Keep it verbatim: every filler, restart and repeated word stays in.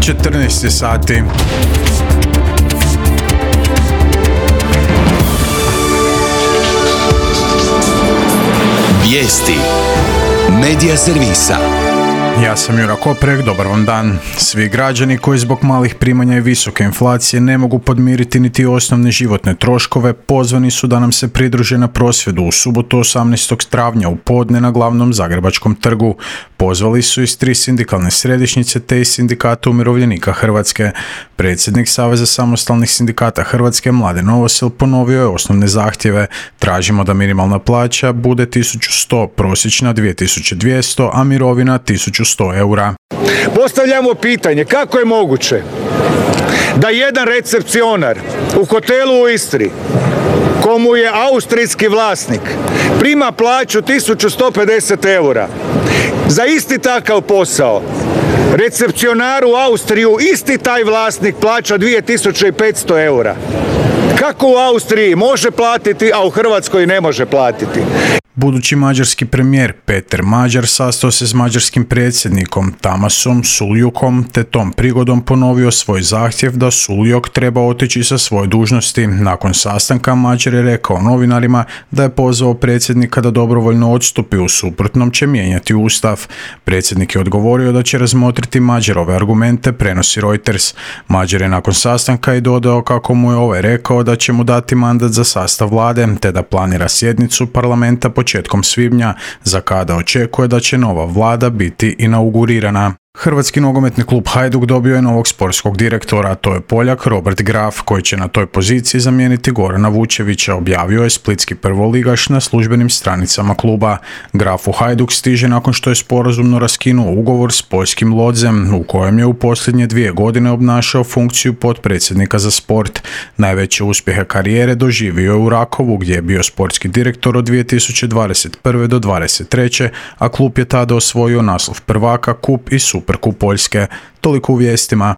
četrnaest sati. Vijesti Medija servisa. Ja sam Jura Koprek, dobar vam dan. Svi građani koji zbog malih primanja i visoke inflacije ne mogu podmiriti niti osnovne životne troškove, pozvani su da nam se pridruže na prosvjedu u subotu osamnaestog travnja u podne na glavnom Zagrebačkom trgu. Pozvali su iz tri sindikalne središnjice te iz Sindikata umirovljenika Hrvatske. Predsjednik Saveza samostalnih sindikata Hrvatske Mladen Novosel ponovio je osnovne zahtjeve. Tražimo da minimalna plaća bude tisuću sto, prosječna dvije tisuće dvjesto, a mirovina tisuću sto eura. Postavljamo pitanje kako je moguće da jedan recepcionar u hotelu u Istri, komu je austrijski vlasnik, prima plaću tisuću sto pedeset eura. Za isti takav posao recepcionar u Austriju isti taj vlasnik plaća dvije tisuće petsto eura. Kako u Austriji može platiti, a u Hrvatskoj ne može platiti? Budući mađarski premijer Peter Mađar sastao se s mađarskim predsjednikom Tamasom Suljukom te tom prigodom ponovio svoj zahtjev da Suljok treba otići sa svoje dužnosti. Nakon sastanka Mađar je rekao novinarima da je pozvao predsjednika da dobrovoljno odstupi, u suprotnom će mijenjati ustav. Predsjednik je odgovorio da će razmotriti Mađarove argumente, prenosi Reuters. Mađar je nakon sastanka i dodao kako mu je ovaj rekao da će mu dati mandat za sastav vlade te da planira sjednicu parlamenta početkom svibnja, za kada očekuje da će nova vlada biti inaugurirana. Hrvatski nogometni klub Hajduk dobio je novog sportskog direktora, a to je Poljak Robert Graf, koji će na toj poziciji zamijeniti Gorana Vučevića, objavio je splitski prvoligaš na službenim stranicama kluba. Graf u Hajduk stiže nakon što je sporazumno raskinuo ugovor s poljskim Lodzem, u kojem je u posljednje dvije godine obnašao funkciju potpredsjednika za sport. Najveće uspjehe karijere doživio je u Rakovu, gdje je bio sportski direktor od dvije tisuće dvadeset prve do dvadeset treće, a klub je tada osvojio naslov prvaka, kup i Superkup Poljske. Toliko u vijestima.